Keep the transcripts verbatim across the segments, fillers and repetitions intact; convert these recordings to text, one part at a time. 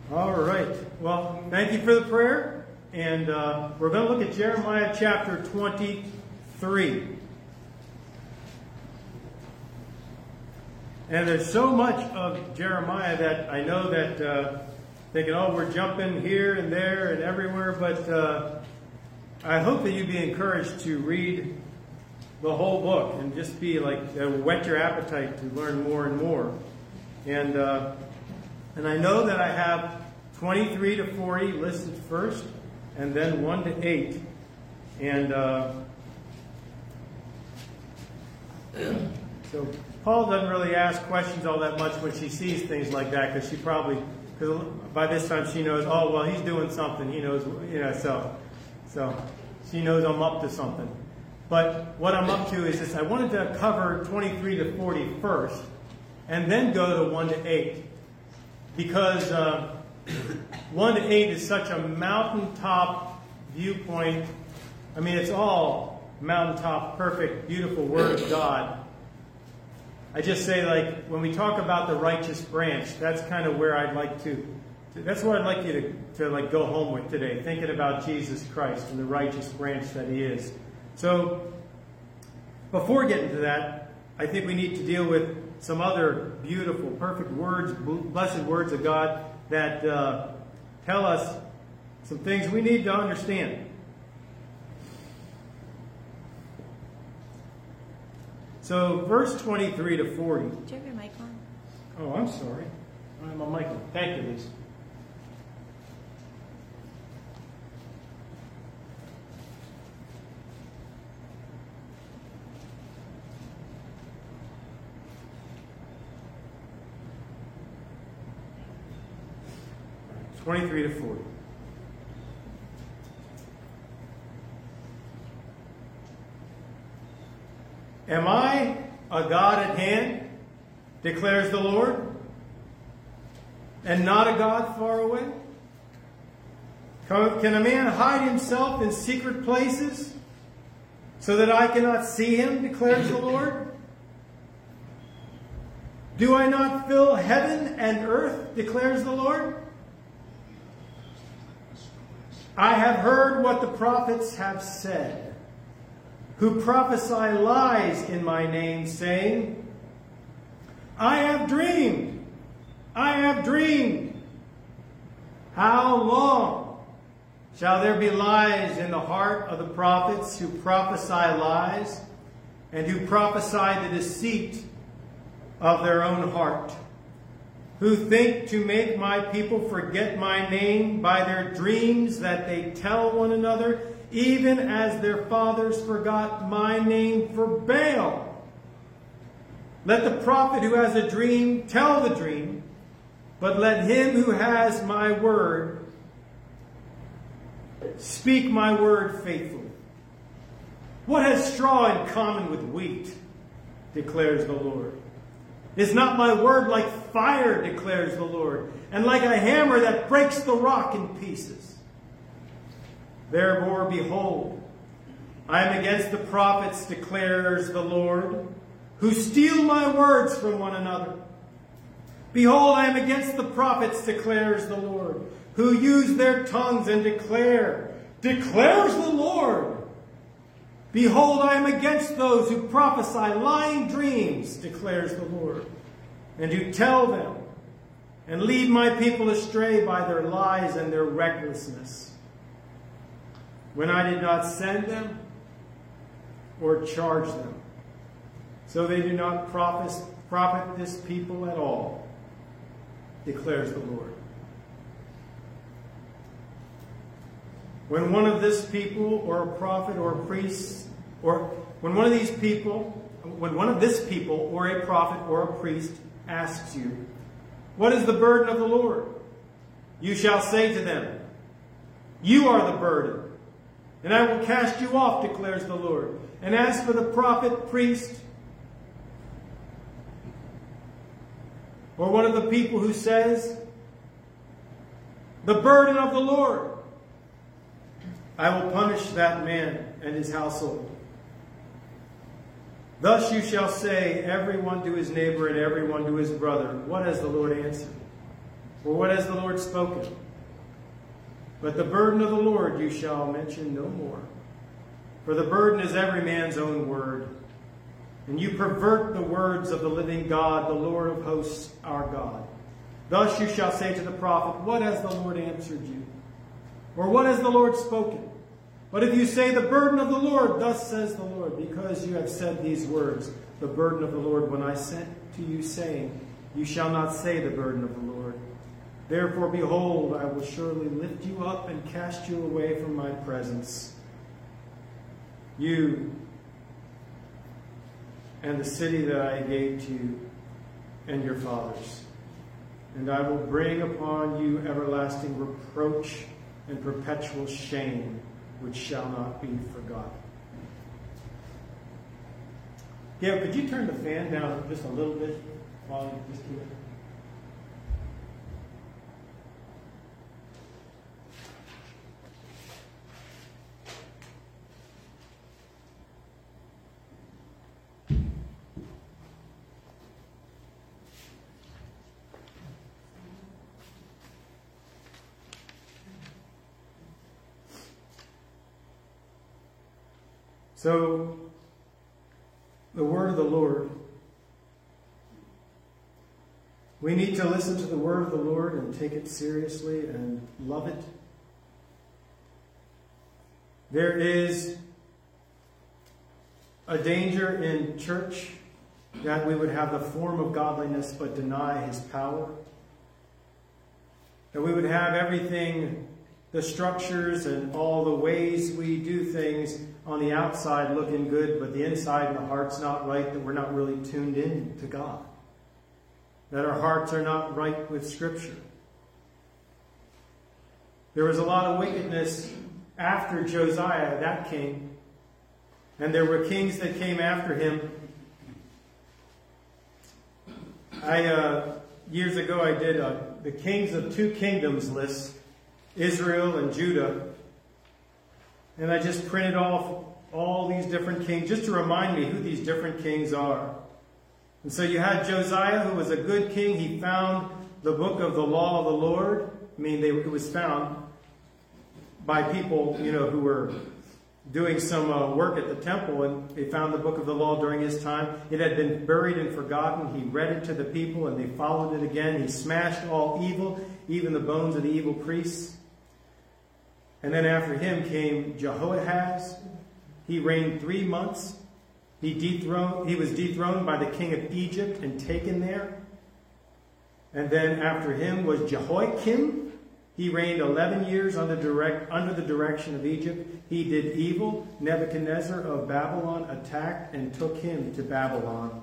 All right. Well, thank you for the prayer. And uh, we're going to look at Jeremiah chapter twenty-three. And there's so much of Jeremiah that I know that uh, thinking, oh, we're jumping here and there and everywhere. But uh, I hope that you be encouraged to read the whole book and just be like, uh, whet your appetite to learn more and more. And uh, and I know that I have twenty-three to forty listed first, and then one to eight. And uh, so Paul doesn't really ask questions all that much when she sees things like that, because she probably, because by this time she knows, oh, well, he's doing something. He knows, you know, so, so she knows I'm up to something. But what I'm up to is this. I wanted to cover twenty-three to forty first, and then go to one to eight. Because uh, one to eight is such a mountaintop viewpoint. I mean, it's all mountaintop, perfect, beautiful Word of God. I just say, like, when we talk about the righteous branch, that's kind of where I'd like to, to that's where I'd like you to, to like go home with today, thinking about Jesus Christ and the righteous branch that He is. So, before getting to that, I think we need to deal with some other beautiful, perfect words, blessed words of God that uh, tell us some things we need to understand. So, verse twenty-three to forty. Do you have your mic on? Oh, I'm sorry. I have my mic on. Thank you, Lisa. twenty-three to forty. Am I a God at hand, declares the Lord, and not a God far away? Can a man hide himself in secret places so that I cannot see him, declares the Lord? Do I not fill heaven and earth, declares the Lord? I have heard what the prophets have said, who prophesy lies in my name, saying, I have dreamed, I have dreamed. How long shall there be lies in the heart of the prophets who prophesy lies and who prophesy the deceit of their own heart? Who think to make my people forget my name by their dreams that they tell one another, even as their fathers forgot my name for Baal. Let the prophet who has a dream tell the dream, but let him who has my word speak my word faithfully. What has straw in common with wheat, declares the Lord? Is not my word like fire, declares the Lord, and like a hammer that breaks the rock in pieces? Therefore, behold, I am against the prophets, declares the Lord, who steal my words from one another. Behold, I am against the prophets, declares the Lord, who use their tongues and declare, declares the Lord. Behold, I am against those who prophesy lying dreams, declares the Lord, and who tell them and lead my people astray by their lies and their recklessness, when I did not send them or charge them. So they do not profit, profit this people at all, declares the Lord. When one of this people, or a prophet, or a priest, or when one of these people, when one of this people, or a prophet, or a priest asks you, what is the burden of the Lord? You shall say to them, you are the burden, and I will cast you off, declares the Lord. And as for the prophet, priest, or one of the people who says, the burden of the Lord, I will punish that man and his household. Thus you shall say, everyone to his neighbor and everyone to his brother, what has the Lord answered? Or what has the Lord spoken? But the burden of the Lord you shall mention no more. For the burden is every man's own word. And you pervert the words of the living God, the Lord of hosts, our God. Thus you shall say to the prophet, what has the Lord answered you? Or what has the Lord spoken? But if you say the burden of the Lord, thus says the Lord, because you have said these words, the burden of the Lord, when I sent to you, saying, you shall not say the burden of the Lord. Therefore, behold, I will surely lift you up and cast you away from my presence. You and the city that I gave to you and your fathers. And I will bring upon you everlasting reproach and perpetual shame, which shall not be forgotten. Yeah, could you turn the fan down just a little bit while you just keep it? So, the word of the Lord. We need to listen to the word of the Lord and take it seriously and love it. There is a danger in church that we would have the form of godliness but deny his power. That we would have everything, the structures and all the ways we do things on the outside looking good, but the inside and the heart's not right, that we're not really tuned in to God. That our hearts are not right with Scripture. There was a lot of wickedness after Josiah, that king, and there were kings that came after him. I uh, years ago I did uh, the kings of two kingdoms list, Israel and Judah. And I just printed off all these different kings just to remind me who these different kings are. And so you had Josiah, who was a good king. He found the book of the law of the Lord. I mean, they, it was found by people, you know, who were doing some uh, work at the temple, and they found the book of the law during his time. It had been buried and forgotten. He read it to the people, and they followed it again. He smashed all evil, even the bones of the evil priests. And then after him came Jehoahaz. He reigned three months. He dethroned, he was dethroned by the king of Egypt and taken there. And then after him was Jehoiakim. He reigned eleven years under, direct, under the direction of Egypt. He did evil. Nebuchadnezzar of Babylon attacked and took him to Babylon.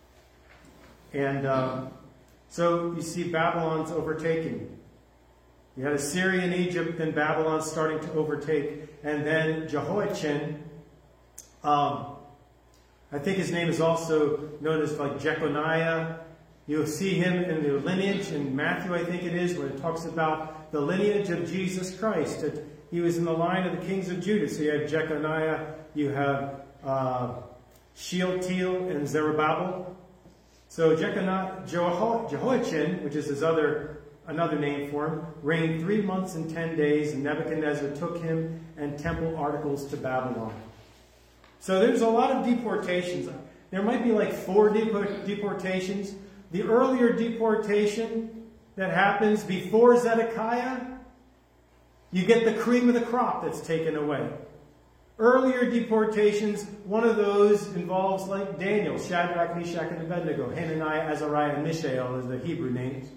And um, so you see Babylon's overtaken. You had Assyria and Egypt, then Babylon starting to overtake. And then Jehoiachin, um, I think his name is also known as like Jeconiah. You'll see him in the lineage in Matthew, I think it is, where it talks about the lineage of Jesus Christ. That he was in the line of the kings of Judah. So you have Jeconiah, you have uh, Shealtiel and Zerubbabel. So Jeconiah, Jeho- Jehoiachin, which is his other another name for him, reigned three months and ten days, and Nebuchadnezzar took him and temple articles to Babylon. So there's a lot of deportations. There might be like four deport- deportations. The earlier deportation that happens before Zedekiah, you get the cream of the crop that's taken away. Earlier deportations, one of those involves like Daniel, Shadrach, Meshach, and Abednego. Hananiah, Azariah, and Mishael is the Hebrew names.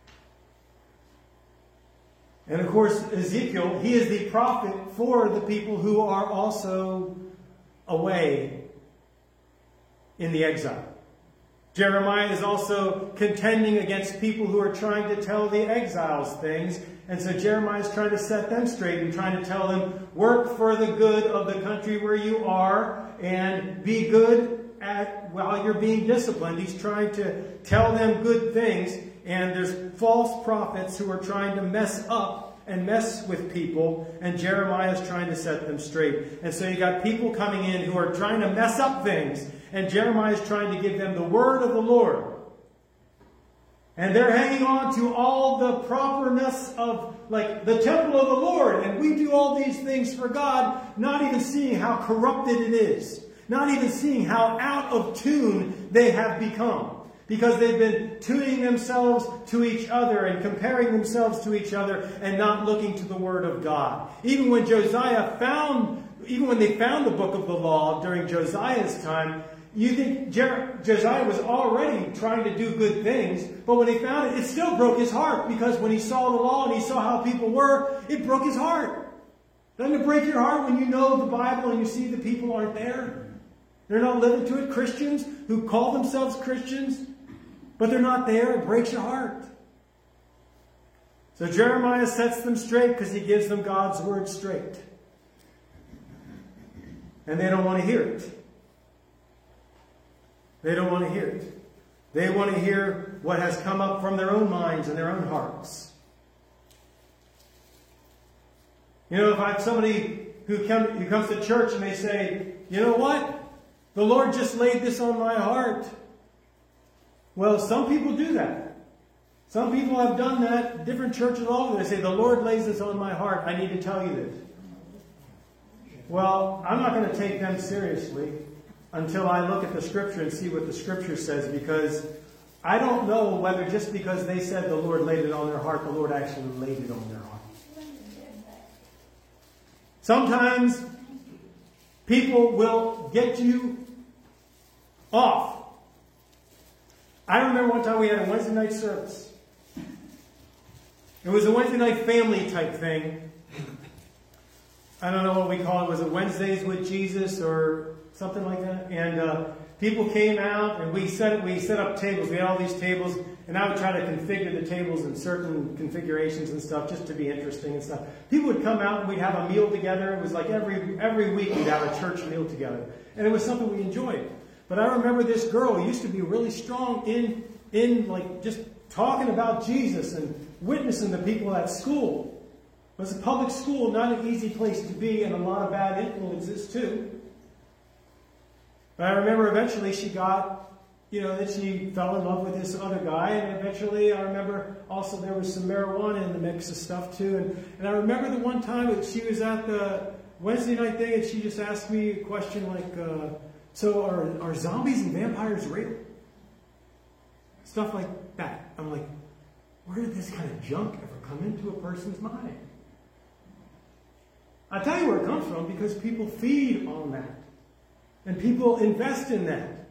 And of course, Ezekiel, he is the prophet for the people who are also away in the exile. Jeremiah is also contending against people who are trying to tell the exiles things. And so Jeremiah is trying to set them straight and trying to tell them, work for the good of the country where you are and be good at while you're being disciplined. He's trying to tell them good things. And there's false prophets who are trying to mess up and mess with people. And Jeremiah is trying to set them straight. And so you got people coming in who are trying to mess up things. And Jeremiah is trying to give them the word of the Lord. And they're hanging on to all the properness of, like, the temple of the Lord. And we do all these things for God, not even seeing how corrupted it is. Not even seeing how out of tune they have become. Because they've been tuning themselves to each other and comparing themselves to each other and not looking to the Word of God. Even when Josiah found, even when they found the book of the law during Josiah's time, you think Jer- Josiah was already trying to do good things, but when he found it, it still broke his heart, because when he saw the law and he saw how people were, it broke his heart. Doesn't it break your heart when you know the Bible and you see the people aren't there? They're not living to it. Christians who call themselves Christians, but they're not there. It breaks your heart. So Jeremiah sets them straight because he gives them God's word straight. And they don't want to hear it. They don't want to hear it. They want to hear what has come up from their own minds and their own hearts. You know, if I have somebody who, come, who comes to church and they say, you know what? The Lord just laid this on my heart. Well, some people do that. Some people have done that. Different churches all over. They say, the Lord lays this on my heart. I need to tell you this. Well, I'm not going to take them seriously until I look at the Scripture and see what the Scripture says, because I don't know whether just because they said the Lord laid it on their heart, the Lord actually laid it on their heart. Sometimes people will get you off. I remember one time we had a Wednesday night service. It was a Wednesday night family type thing. I don't know what we call it. Was it Wednesdays with Jesus or something like that? And uh, people came out and we set we set up tables. We had all these tables, and I would try to configure the tables in certain configurations and stuff just to be interesting and stuff. People would come out and we'd have a meal together. It was like every every week we'd have a church meal together, and it was something we enjoyed. But I remember this girl who used to be really strong in in like just talking about Jesus and witnessing to people at school. It was a public school, not an easy place to be, and a lot of bad influences too. But I remember eventually she got, you know, that she fell in love with this other guy, and eventually I remember also there was some marijuana in the mix of stuff too. And, and I remember the one time that she was at the Wednesday night thing and she just asked me a question like, uh, so are, are zombies and vampires real? Stuff like that. I'm like, where did this kind of junk ever come into a person's mind? I'll tell you where it comes from, because people feed on that. And people invest in that.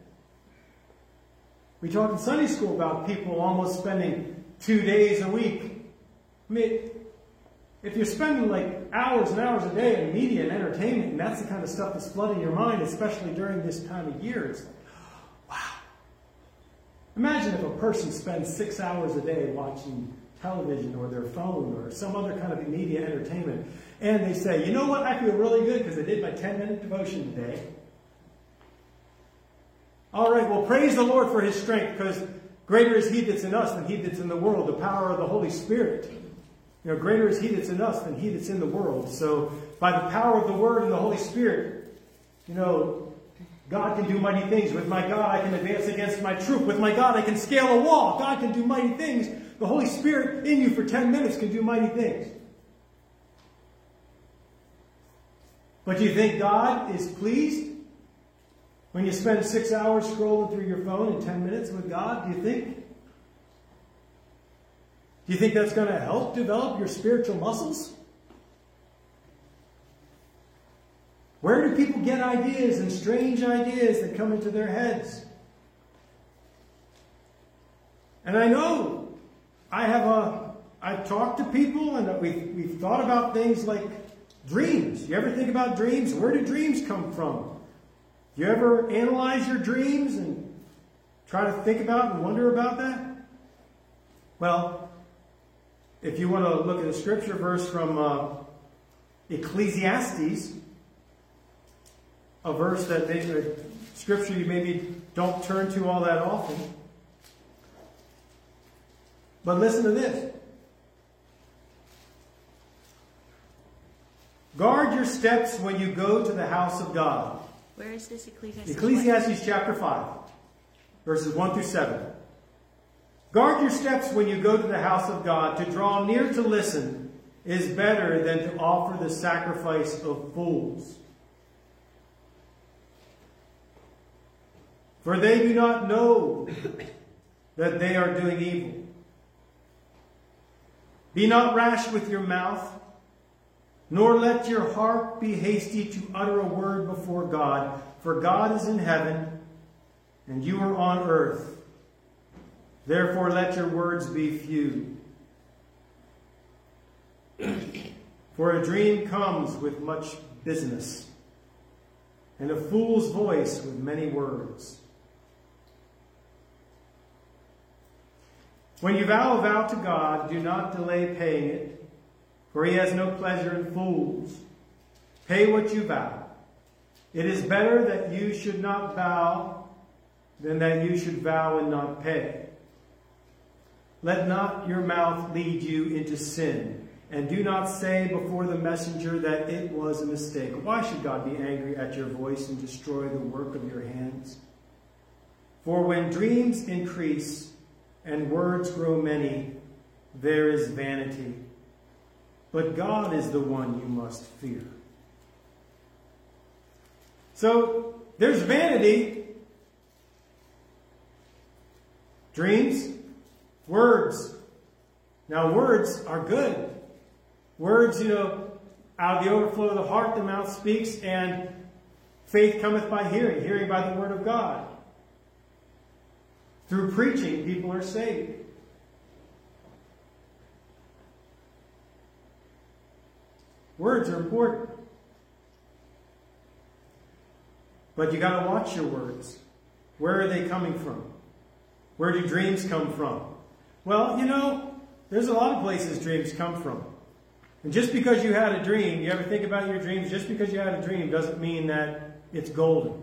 We talked in Sunday school about people almost spending two days a week. I mean, if you're spending like hours and hours a day in media and entertainment, and that's the kind of stuff that's flooding your mind, especially during this time of year, it's like, wow. Imagine if a person spends six hours a day watching television or their phone or some other kind of media entertainment, and they say, you know what, I feel really good because I did my ten-minute devotion today. All right, well, praise the Lord for His strength, because greater is He that's in us than he that's in the world, the power of the Holy Spirit. You know, greater is He that's in us than he that's in the world. So, by the power of the Word and the Holy Spirit, you know, God can do mighty things. With my God, I can advance against my troop. With my God, I can scale a wall. God can do mighty things. The Holy Spirit in you for ten minutes can do mighty things. But do you think God is pleased when you spend six hours scrolling through your phone in ten minutes with God? Do you think? Do you think that's going to help develop your spiritual muscles? Where do people get ideas and strange ideas that come into their heads? And I know I have a, I've talked to people and we've, we've thought about things like dreams. You ever think about dreams? Where do dreams come from? Do you ever analyze your dreams and try to think about and wonder about that? Well, if you want to look at a scripture verse from uh, Ecclesiastes, a verse that maybe a scripture you maybe don't turn to all that often. But listen to this. Guard your steps when you go to the house of God. Where is this Ecclesiastes? Ecclesiastes chapter five, verses one through seven. Guard your steps when you go to the house of God. To draw near to listen is better than to offer the sacrifice of fools. For they do not know that they are doing evil. Be not rash with your mouth, nor let your heart be hasty to utter a word before God. For God is in heaven, and you are on earth. Therefore let your words be few. For a dream comes with much business, and a fool's voice with many words. When you vow a vow to God, do not delay paying it, for he has no pleasure in fools. Pay what you vow. It is better that you should not vow than that you should vow and not pay. Let not your mouth lead you into sin, and do not say before the messenger that it was a mistake. Why should God be angry at your voice and destroy the work of your hands? For when dreams increase and words grow many, there is vanity. But God is the one you must fear. So, there's vanity, dreams, words. Now, words are good. Words, you know, out of the overflow of the heart, the mouth speaks, and faith cometh by hearing, hearing by the word of God. Through preaching, people are saved. Words are important. But you got to watch your words. Where are they coming from? Where do dreams come from? Well, you know, there's a lot of places dreams come from. And just because you had a dream, you ever think about your dreams? Just because you had a dream doesn't mean that it's golden.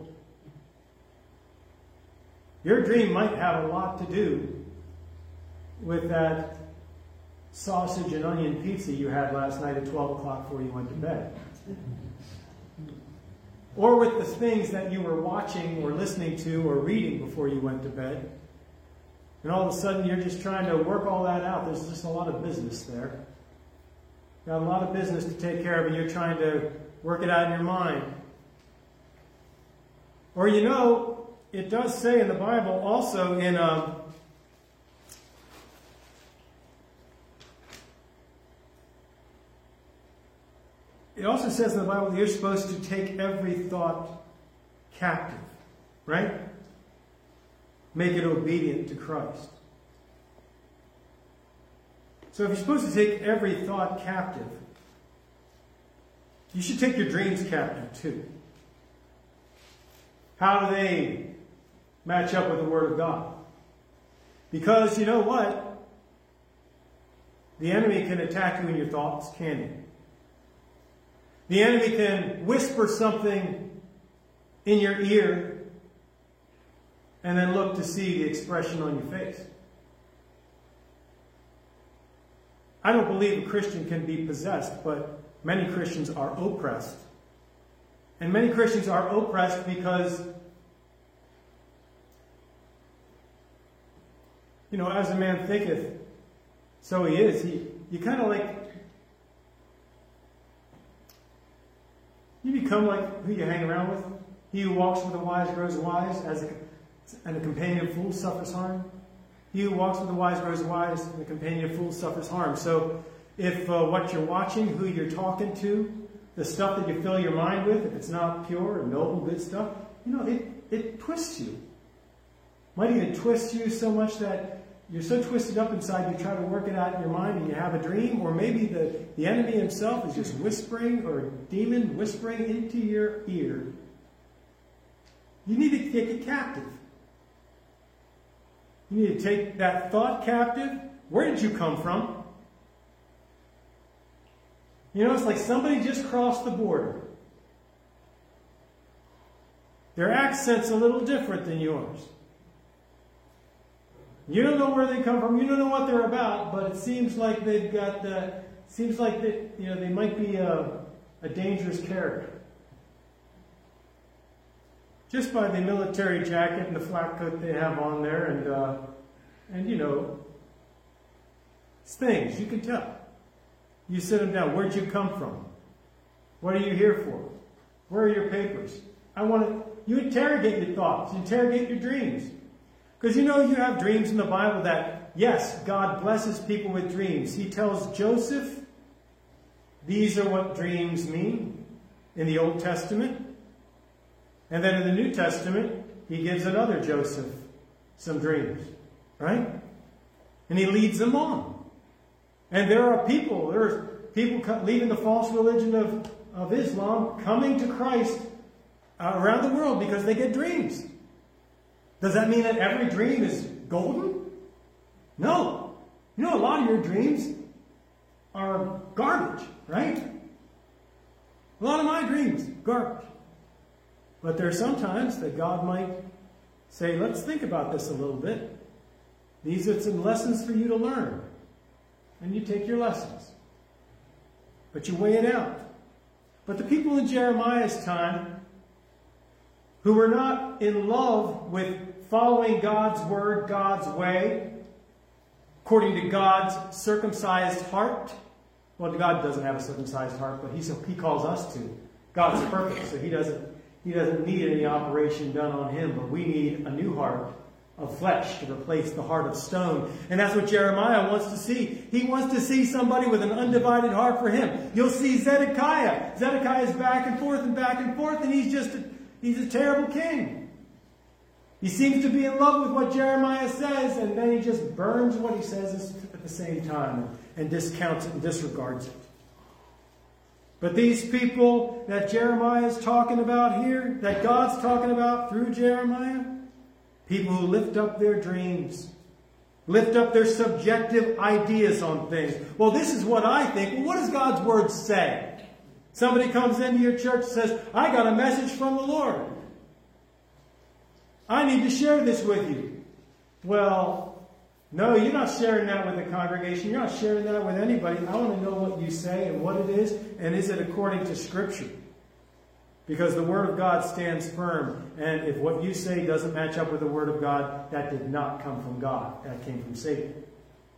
Your dream might have a lot to do with that sausage and onion pizza you had last night at twelve o'clock before you went to bed. Or with the things that you were watching or listening to or reading before you went to bed. And all of a sudden you're just trying to work all that out. There's just a lot of business there. Got a lot of business to take care of, and you're trying to work it out in your mind. Or you know, it does say in the Bible also in um, it also says in the Bible that you're supposed to take every thought captive, right? Make it obedient to Christ. So if you're supposed to take every thought captive, you should take your dreams captive too. How do they match up with the Word of God? Because you know what? The enemy can attack you in your thoughts, can he? The enemy can whisper something in your ear and then look to see the expression on your face. I don't believe a Christian can be possessed, but many Christians are oppressed. And many Christians are oppressed because, you know, as a man thinketh, so he is. He, you kind of like, you become like who you hang around with. He who walks with the wise grows wise, as a, and a companion of fools suffers harm. He who walks with the wise grows wise, and the companion of fools suffers harm. So if uh, what you're watching, who you're talking to, the stuff that you fill your mind with, if it's not pure and noble, good stuff, you know, it, it twists you. Might even twist you so much that you're so twisted up inside you try to work it out in your mind and you have a dream, or maybe the, the enemy himself is just whispering, or a demon whispering into your ear. You need to take it captive. You need to take that thought captive. Where did you come from? You know, it's like somebody just crossed the border. Their accent's a little different than yours. You don't know where they come from. You don't know what they're about, but it seems like they've got, uh, seems like that, you know, they might be a, a dangerous character. Just by the military jacket and the flat coat they have on there, and uh, And, you know, it's things. You can tell. You sit them down. Where'd you come from? What are you here for? Where are your papers? I want to... You interrogate your thoughts. You interrogate your dreams. Because you know you have dreams in the Bible that, yes, God blesses people with dreams. He tells Joseph, these are what dreams mean in the Old Testament. And then in the New Testament, he gives another Joseph some dreams. Right? And he leads them on. And there are people, there are people leaving the false religion of, of Islam, coming to Christ uh, around the world because they get dreams. Does that mean that every dream is golden? No. You know, a lot of your dreams are garbage, right? A lot of my dreams, garbage. But there are some times that God might say, let's think about this a little bit. These are some lessons for you to learn. And you take your lessons. But you weigh it out. But the people in Jeremiah's time who were not in love with following God's word, God's way, according to God's circumcised heart. Well, God doesn't have a circumcised heart, but he's, he calls us to. God's perfect, so he doesn't, he doesn't need any operation done on him, but we need a new heart of flesh to replace the heart of stone. And that's what Jeremiah wants to see. He wants to see somebody with an undivided heart for him. You'll see Zedekiah. Zedekiah is back and forth and back and forth, and he's just a, he's a terrible king. He seems to be in love with what Jeremiah says, and then he just burns what he says at the same time and discounts it and disregards it. But these people that Jeremiah is talking about here, that God's talking about through Jeremiah, people who lift up their dreams, lift up their subjective ideas on things. Well, this is what I think. Well, what does God's word say? Somebody comes into your church and says, I got a message from the Lord. I need to share this with you. Well, no, you're not sharing that with the congregation. You're not sharing that with anybody. I want to know what you say and what it is, and is it according to Scripture? Because the Word of God stands firm, and if what you say doesn't match up with the Word of God, that did not come from God. That came from Satan. It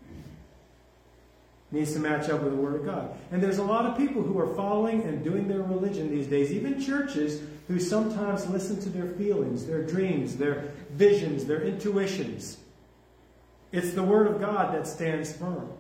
needs to match up with the Word of God. And there's a lot of people who are following and doing their religion these days, even churches, who sometimes listen to their feelings, their dreams, their visions, their intuitions. It's the Word of God that stands firm.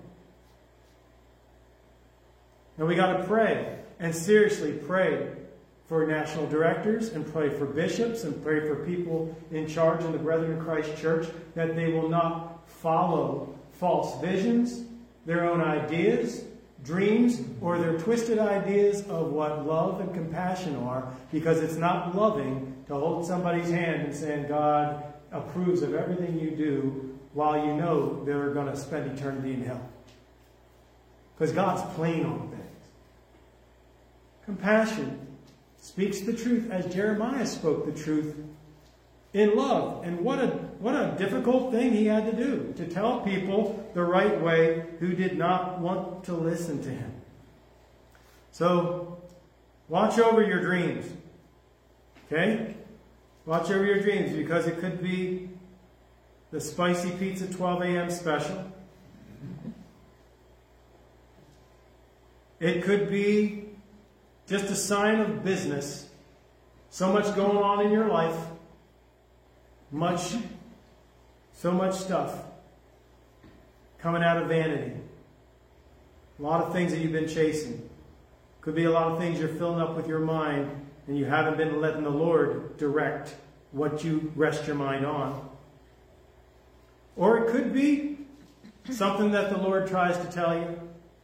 And we got to pray, and seriously pray for national directors, and pray for bishops, and pray for people in charge in the Brethren in Christ Church, that they will not follow false visions, their own ideas, dreams, or their twisted ideas of what love and compassion are, because it's not loving to hold somebody's hand and saying God approves of everything you do while you know they're going to spend eternity in hell. Because God's plain on things. Compassion speaks the truth as Jeremiah spoke the truth in love. And what a what a difficult thing he had to do, to tell people the right way who did not want to listen to him. So, watch over your dreams. Okay? Watch over your dreams, because it could be the spicy pizza twelve a.m. special. It could be just a sign of business. So much going on in your life. Much, so much stuff coming out of vanity. A lot of things that you've been chasing. Could be a lot of things you're filling up with your mind, and you haven't been letting the Lord direct what you rest your mind on. Or it could be something that the Lord tries to tell you,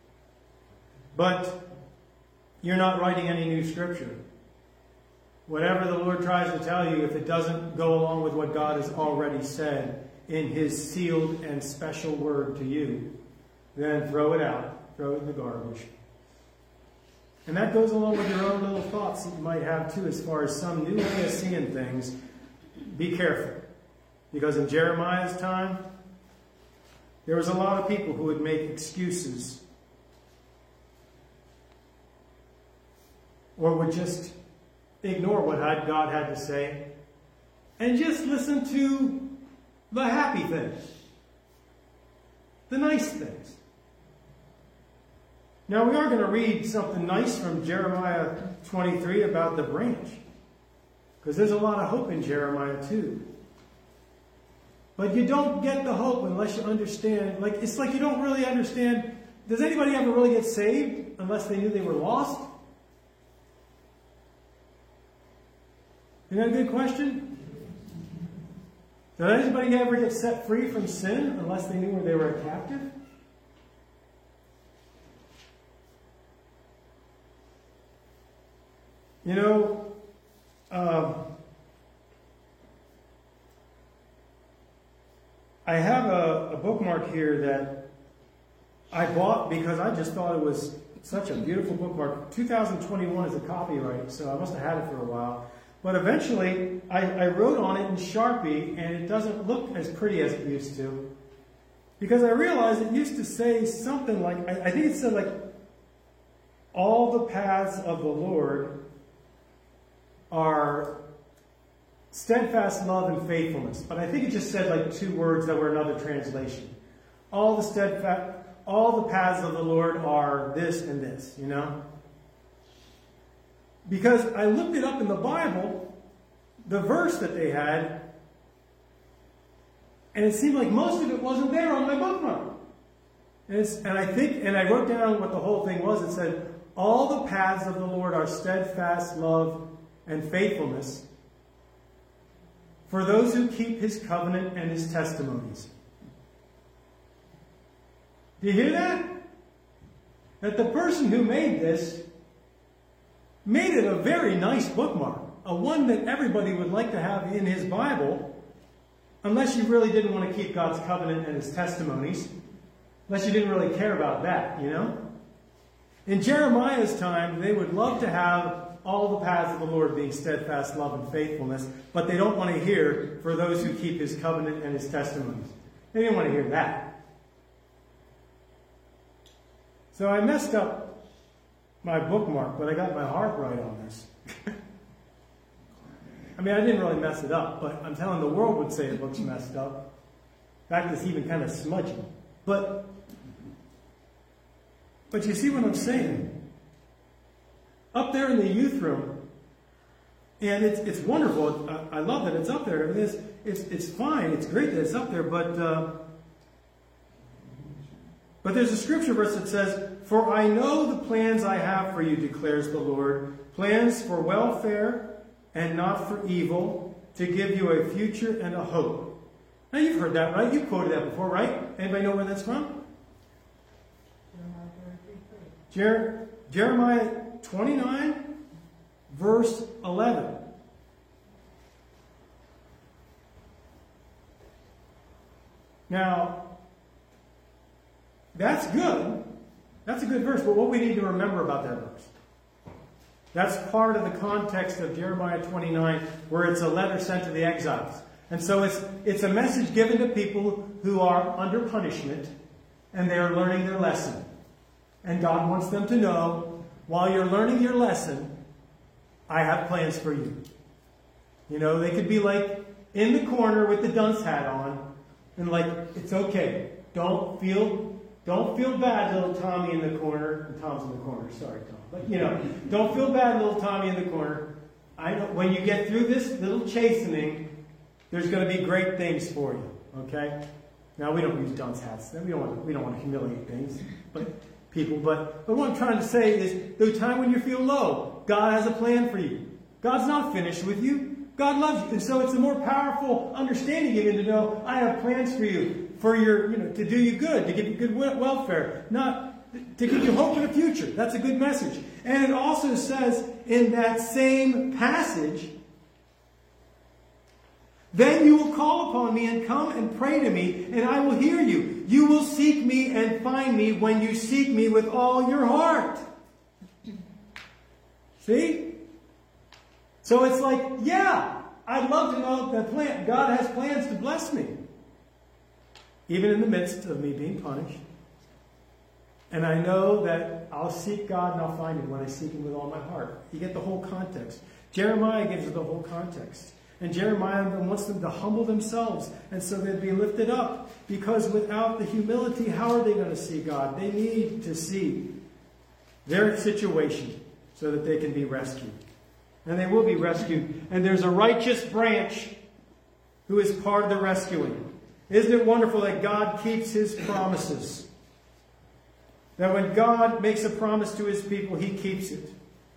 but you're not writing any new scripture. Whatever the Lord tries to tell you, if it doesn't go along with what God has already said in His sealed and special word to you, then throw it out. Throw it in the garbage. And that goes along with your own little thoughts that you might have too, as far as some new way of seeing things. Be careful. Because in Jeremiah's time, there was a lot of people who would make excuses, or would just ignore what God had to say and just listen to the happy things. the nice things. Now we are going to read something nice from Jeremiah twenty-three about the branch. Because there's a lot of hope in Jeremiah too. But you don't get the hope unless you understand. Like, it's like you don't really understand. Does anybody ever really get saved unless they knew they were lost? Isn't that a good question? Did anybody ever get set free from sin unless they knew where they were a captive? You know, uh, I have a, a bookmark here that I bought because I just thought it was such a beautiful bookmark. two thousand twenty-one is a copyright, so I must have had it for a while. But eventually, I, I wrote on it in Sharpie, and it doesn't look as pretty as it used to. Because I realized it used to say something like, I, I think it said like, all the paths of the Lord are steadfast love and faithfulness. But I think it just said like two words that were another translation. All the steadfast, all the paths of the Lord are this and this, you know? Because I looked it up in the Bible, the verse that they had, and it seemed like most of it wasn't there on my bookmark. And, it's, and I think, and I wrote down what the whole thing was. It said, all the paths of the Lord are steadfast love and faithfulness for those who keep his covenant and his testimonies. Do you hear that? That the person who made this made it a very nice bookmark, a one that everybody would like to have in his Bible, unless you really didn't want to keep God's covenant and his testimonies, unless you didn't really care about that, you know? In Jeremiah's time, they would love to have all the paths of the Lord being steadfast love and faithfulness, but they don't want to hear for those who keep his covenant and his testimonies. They didn't want to hear that. So I messed up my bookmark, but I got my heart right on this. I mean, I didn't really mess it up, but I'm telling the world would say it looks messed up. In fact, it's even kind of smudgy. But, but you see what I'm saying? Up there in the youth room, and it's it's wonderful. I, I love that it's up there. It is, it's it's fine. It's great that it's up there, but uh, but there's a scripture verse that says, "For I know the plans I have for you, declares the Lord, plans for welfare and not for evil, to give you a future and a hope." Now you've heard that, right? You've quoted that before, right? Anybody know where that's from? Jer- Jeremiah twenty-nine, verse eleven. Now, that's good. That's a good verse, but what we need to remember about that verse. That's part of the context of Jeremiah twenty-nine, where it's a letter sent to the exiles. And so it's, it's a message given to people who are under punishment, and they are learning their lesson. And God wants them to know, while you're learning your lesson, I have plans for you. You know, they could be like in the corner with the dunce hat on, and like, it's okay. Don't feel, don't feel bad, little Tommy in the corner. And Tom's in the corner, sorry, Tom. But, you know, don't feel bad, little Tommy in the corner. I know when you get through this little chastening, there's going to be great things for you. Okay? Now, we don't use dunce hats. We don't want, we don't want to humiliate things, but people. But, but what I'm trying to say is, the time when you feel low, God has a plan for you. God's not finished with you. God loves you. And so it's a more powerful understanding even to know, I have plans for you, for your, you know, to do you good, to give you good welfare, not to give you hope in the future. That's a good message. And it also says in that same passage, then you will call upon me and come and pray to me, and I will hear you. You will seek me and find me when you seek me with all your heart. See? So it's like, yeah, I'd love to know that plan, God has plans to bless me. Even in the midst of me being punished. And I know that I'll seek God and I'll find him when I seek him with all my heart. You get the whole context. Jeremiah gives us the whole context. And Jeremiah wants them to humble themselves, and so they'd be lifted up. Because without the humility, how are they going to see God? They need to see their situation so that they can be rescued. And they will be rescued. And there's a righteous branch who is part of the rescuing. Isn't it wonderful that God keeps his promises? That when God makes a promise to his people, he keeps it.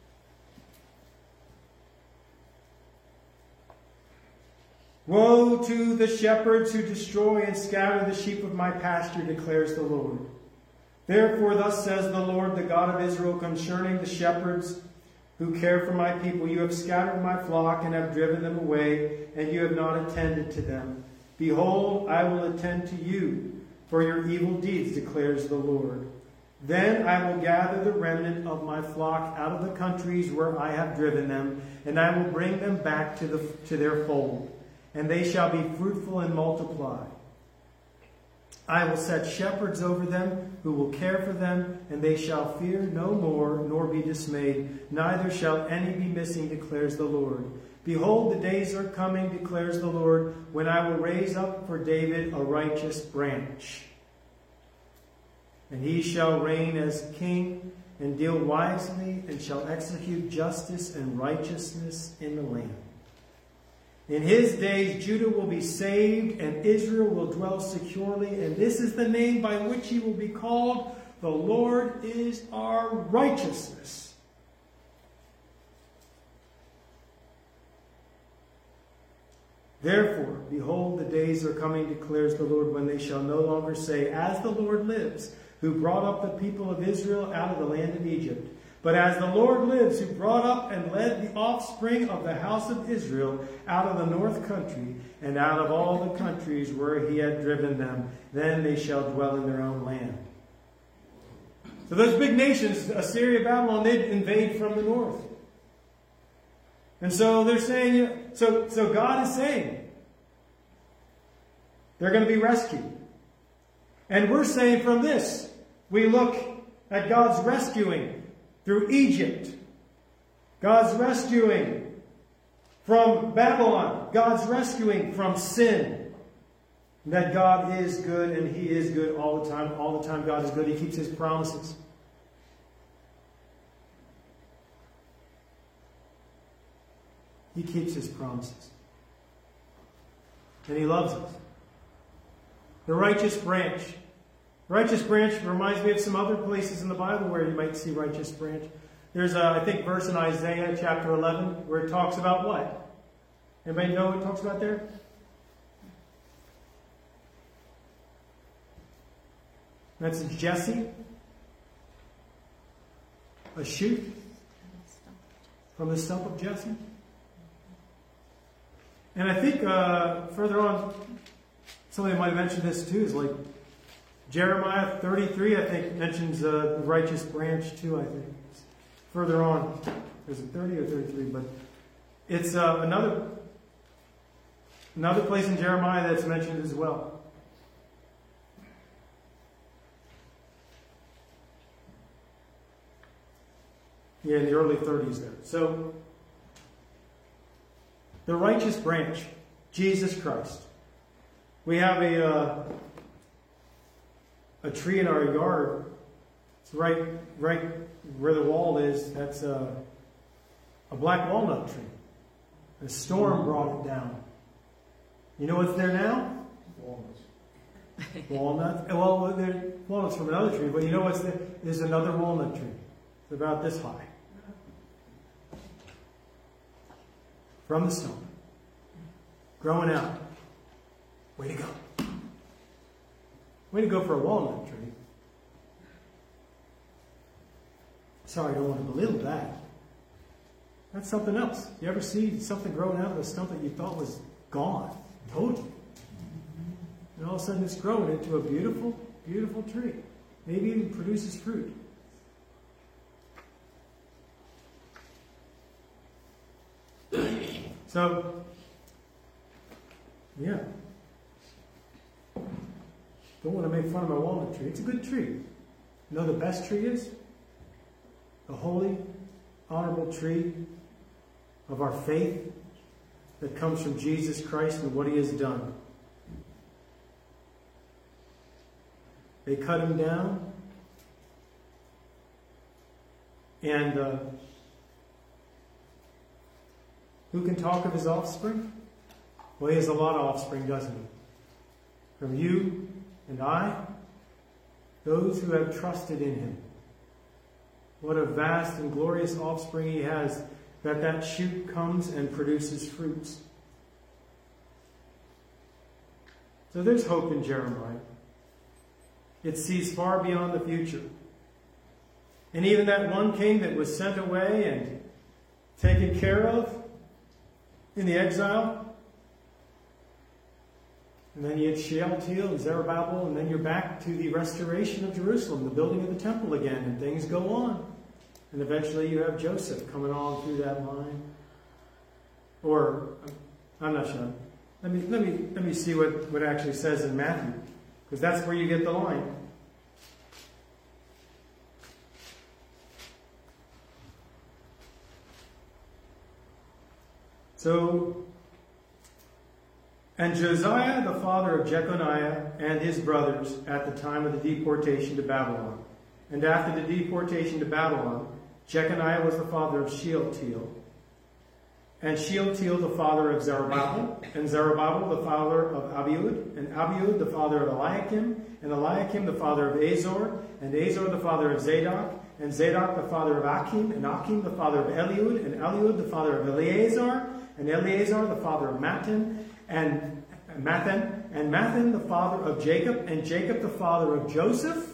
Woe to the shepherds who destroy and scatter the sheep of my pasture, declares the Lord. Therefore, thus says the Lord, the God of Israel, concerning the shepherds who care for my people, you have scattered my flock and have driven them away, and you have not attended to them. Behold, I will attend to you for your evil deeds, declares the Lord. Then I will gather the remnant of my flock out of the countries where I have driven them, and I will bring them back to the to their fold. And they shall be fruitful and multiply. I will set shepherds over them who will care for them, and they shall fear no more, nor be dismayed. Neither shall any be missing, declares the Lord. Behold, the days are coming, declares the Lord, when I will raise up for David a righteous branch. And he shall reign as king, and deal wisely, and shall execute justice and righteousness in the land. In his days, Judah will be saved, and Israel will dwell securely. And this is the name by which he will be called. The Lord is our righteousness. Therefore, behold, the days are coming, declares the Lord, when they shall no longer say, as the Lord lives, who brought up the people of Israel out of the land of Egypt. But as the Lord lives, who brought up and led the offspring of the house of Israel out of the north country, and out of all the countries where he had driven them, then they shall dwell in their own land. So those big nations, Assyria, Babylon, they'd invade from the north. And so they're saying, so, so God is saying, they're going to be rescued. And we're saying from this, we look at God's rescuing through Egypt. God's rescuing from Babylon. God's rescuing from sin. And that God is good, and he is good all the time. All the time God is good. He keeps his promises. He keeps his promises. And he loves us. The righteous branch. Righteous branch reminds me of some other places in the Bible where you might see righteous branch. There's a, I think, verse in Isaiah chapter eleven where it talks about what? Anybody know what it talks about there? That's Jesse. A shoot from the stump of Jesse. And I think uh, further on, somebody might have mentioned this too, is like Jeremiah thirty-three, I think, mentions uh, the righteous branch too, I think. It's further on. There's a thirty or thirty-three, but it's uh, another, another place in Jeremiah that's mentioned as well. Yeah, in the early thirties there. So, the righteous branch, Jesus Christ. We have a... Uh, a tree in our yard. It's right, right where the wall is. That's a, a black walnut tree. A storm brought it down. You know what's there now? Walnuts. Walnuts. Well, there walnuts from another tree, but you know what's there? There's another walnut tree. It's about this high. From the stump. Growing out. Way to go. Way to go for a walnut tree. Sorry, I don't want to belittle that. That's something else. You ever see something growing out of a stump that you thought was gone? Totally. And all of a sudden it's growing into a beautiful, beautiful tree. Maybe even produces fruit. So, yeah. Don't want to make fun of my walnut tree. It's a good tree. You know the best tree is? The holy, honorable tree of our faith. that comes from Jesus Christ and what he has done. They cut him down. And uh, who can talk of his offspring? Well, he has a lot of offspring, doesn't he? From you and I, those who have trusted in him. What a vast and glorious offspring he has, that that shoot comes and produces fruits. So there's hope in Jeremiah. It sees far beyond the future. And even that one king that was sent away and taken care of in the exile, and then you had Shealtiel and Zerubbabel, and then you're back to the restoration of Jerusalem, the building of the temple again, and things go on. And eventually you have Joseph coming on through that line. Or, I'm not sure. Let me, let me, let me see what, what it actually says in Matthew, because that's where you get the line. So, and Josiah, the father of Jeconiah and his brothers, at the time of the deportation to Babylon. And after the deportation to Babylon, Jeconiah was the father of Shealtiel. And Shealtiel the father of Zerubbabel. And Zerubbabel the father of Abiud. And Abiud the father of Eliakim. And Eliakim the father of Azor. And Azor the father of Zadok. And Zadok the father of Achim. And Achim the father of Eliud. And Eliud the father of Eleazar. And Eleazar the father of Mattan. And Mathan. And Mathan the father of Jacob. And Jacob the father of Joseph,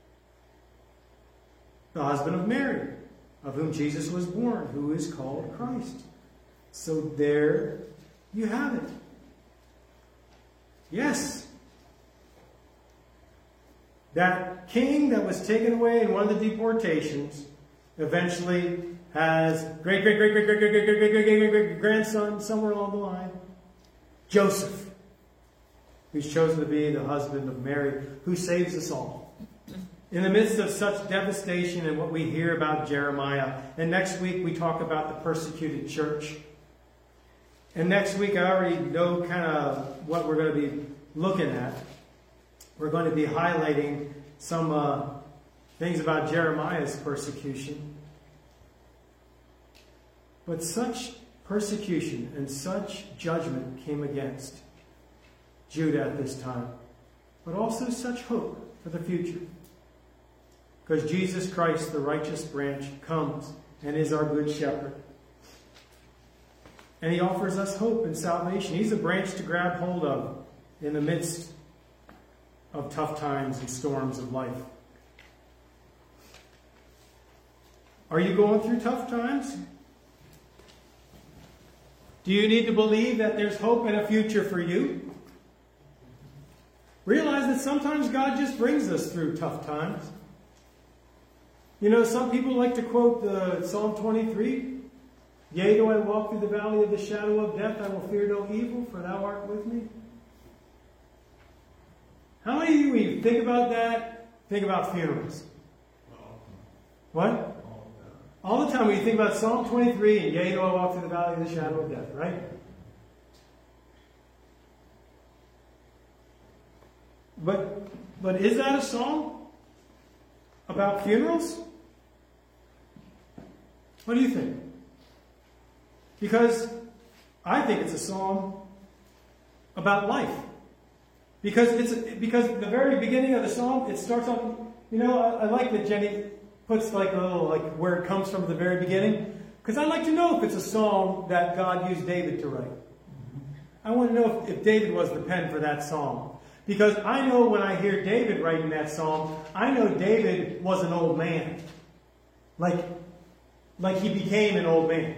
the husband of Mary, of whom Jesus was born, who is called Christ. So there you have it. Yes. That king that was taken away in one of the deportations eventually has great, great, great, great, great, great, great, great, great, great, great, great grandson somewhere along the line, Joseph, who's chosen to be the husband of Mary, who saves us all. In the midst of such devastation and what we hear about Jeremiah, and next week we talk about the persecuted church. And next week I already know kind of what we're going to be looking at. We're going to be highlighting some uh, things about Jeremiah's persecution. But such persecution and such judgment came against Judah at this time. But also such hope for the future. Because Jesus Christ, the righteous branch, comes and is our good shepherd. And he offers us hope and salvation. He's a branch to grab hold of in the midst of tough times and storms of life. Are you going through tough times? Do you need to believe that there's hope and a future for you? Realize that sometimes God just brings us through tough times. You know, some people like to quote the Psalm twenty-three. Yea, though I walk through the valley of the shadow of death, I will fear no evil, for thou art with me. How many of you, when you think about that, think about funerals? What? All the time when you think about Psalm twenty-three, and yea, though I walk through the valley of the shadow of death, right? But, but is that a song about funerals? What do you think? Because I think it's a song about life. Because it's because the very beginning of the song, it starts off, you know, I, I like that Jenny puts like a little, like where it comes from at the very beginning. Because I'd like to know if it's a song that God used David to write. I want to know if, if David was the pen for that song. Because I know when I hear David writing that song, I know David was an old man. Like, like he became an old man.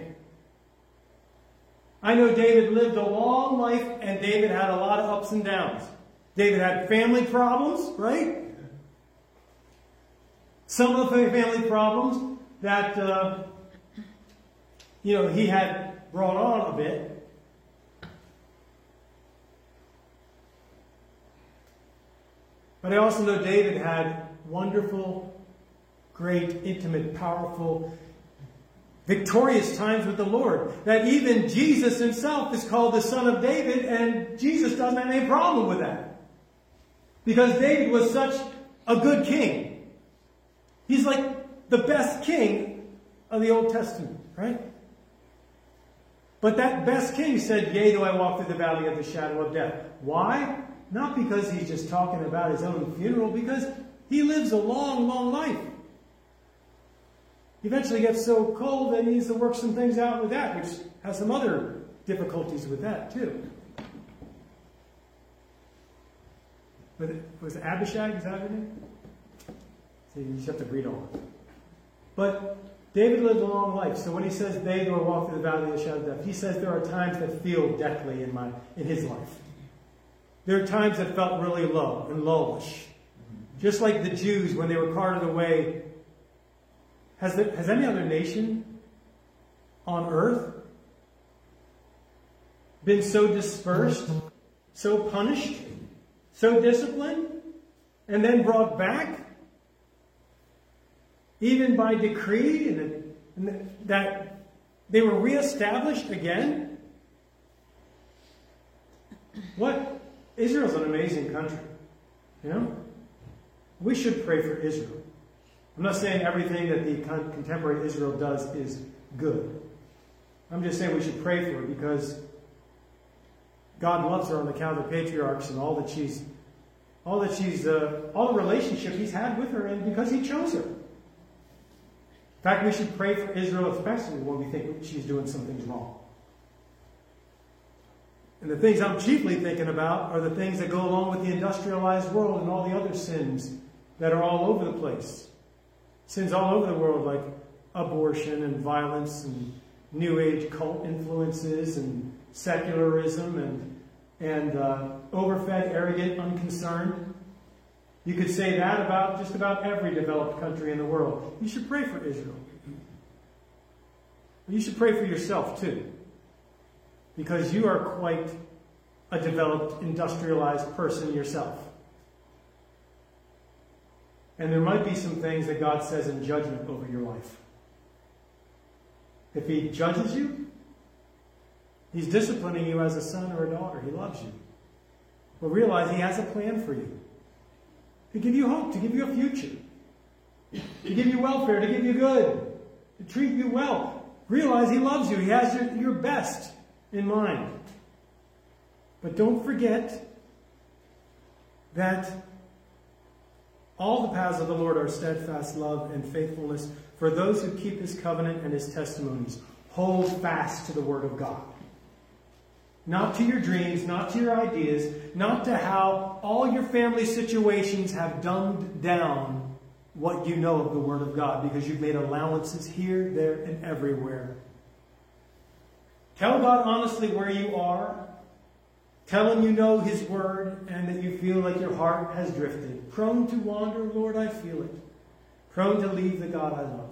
I know David lived a long life, and David had a lot of ups and downs. David had family problems, right? Some of the family problems that, uh, you know, he had brought on a bit. But I also know David had wonderful, great, intimate, powerful, victorious times with the Lord. That even Jesus himself is called the Son of David, and Jesus doesn't have any problem with that. Because David was such a good king. He's like the best king of the Old Testament, right? But that best king said, yea, though I walk through the valley of the shadow of death. Why? Not because he's just talking about his own funeral, because he lives a long, long life. He eventually gets so cold that he needs to work some things out with that, which has some other difficulties with that, too. But was it Abishag? Is that her name? See, you just have to read all of it. But David lived a long life. So when he says, they who walk through the valley of the shadow of death, he says there are times that feel deathly in my in his life. There are times that felt really low and lowish. Just like the Jews when they were carted away. Has, there, has any other nation on earth been so dispersed, so punished, so disciplined, and then brought back? Even by decree, and, and that they were reestablished again? What? Israel's an amazing country. You know? We should pray for Israel. I'm not saying everything that the contemporary Israel does is good. I'm just saying we should pray for her because God loves her on account of the patriarchs and all that she's, all that she's, uh, all the relationship He's had with her, and because He chose her. In fact, we should pray for Israel, especially when we think she's doing something wrong. And the things I'm chiefly thinking about are the things that go along with the industrialized world and all the other sins that are all over the place. Sins all over the world, like abortion and violence and New Age cult influences and secularism and, and uh, overfed, arrogant, unconcerned. You could say that about just about every developed country in the world. You should pray for Israel. You should pray for yourself, too. Because you are quite a developed, industrialized person yourself. And there might be some things that God says in judgment over your life. If He judges you, He's disciplining you as a son or a daughter. He loves you. But realize He has a plan for you. To give you hope, to give you a future. To give you welfare, to give you good. To treat you well. Realize He loves you. He has your, your best in mind. But don't forget that all the paths of the Lord are steadfast love and faithfulness for those who keep His covenant and His testimonies. Hold fast to the Word of God. Not to your dreams, not to your ideas, not to how all your family situations have dumbed down what you know of the Word of God, because you've made allowances here, there, and everywhere. Tell God honestly where you are. Tell Him you know His Word and that you feel like your heart has drifted. Prone to wander, Lord, I feel it. Prone to leave the God I love.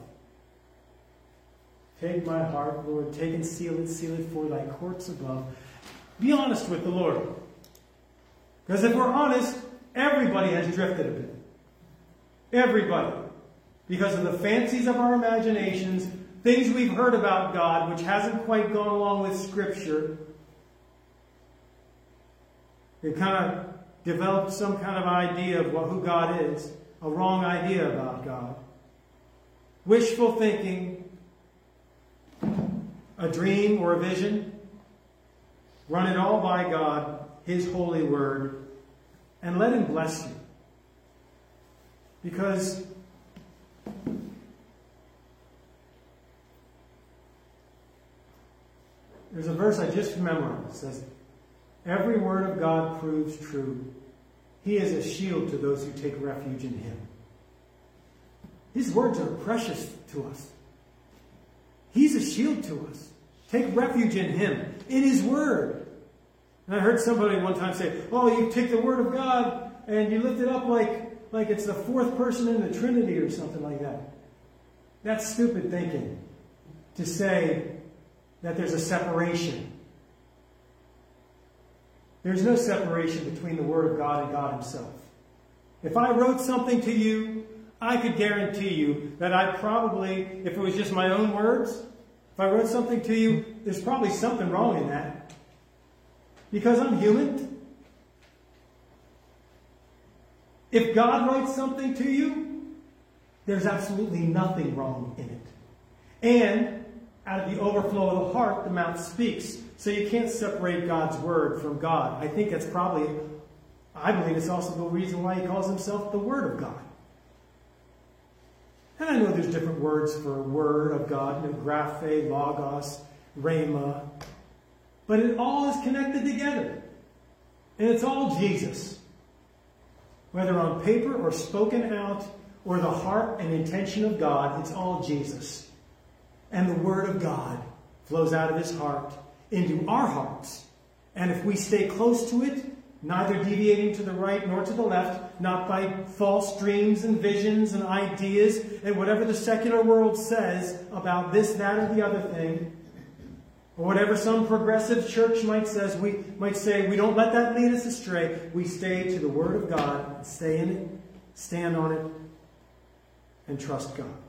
Take my heart, Lord, take and seal it, seal it for Thy courts above. Be honest with the Lord. Because if we're honest, everybody has drifted a bit. Everybody. Because of the fancies of our imaginations, things we've heard about God, which hasn't quite gone along with Scripture. We've kind of developed some kind of idea of what, who God is. A wrong idea about God. Wishful thinking. A dream or a vision. Run it all by God, His holy word, and let Him bless you. Because there's a verse I just memorized. It says, every word of God proves true. He is a shield to those who take refuge in Him. His words are precious to us. He's a shield to us. Take refuge in Him, in His Word. And I heard somebody one time say, oh, you take the Word of God and you lift it up like, like it's the fourth person in the Trinity or something like that. That's stupid thinking, to say that there's a separation. There's no separation between the Word of God and God Himself. If I wrote something to you, I could guarantee you that I probably, if it was just my own words, If I wrote something to you, there's probably something wrong in that. Because I'm human. If God writes something to you, there's absolutely nothing wrong in it. And out of the overflow of the heart, the mouth speaks. So you can't separate God's word from God. I think that's probably, I believe it's also the reason why he calls himself the Word of God. And I know there's different words for Word of God, you know, graphe, logos, rhema. But it all is connected together. And it's all Jesus. Whether on paper or spoken out, or the heart and intention of God, it's all Jesus. And the Word of God flows out of his heart into our hearts. And if we stay close to it, neither deviating to the right nor to the left, not by false dreams and visions and ideas and whatever the secular world says about this, that, or the other thing, or whatever some progressive church might says, we might say, we don't let that lead us astray. We stay to the Word of God, stay in it, stand on it, and trust God.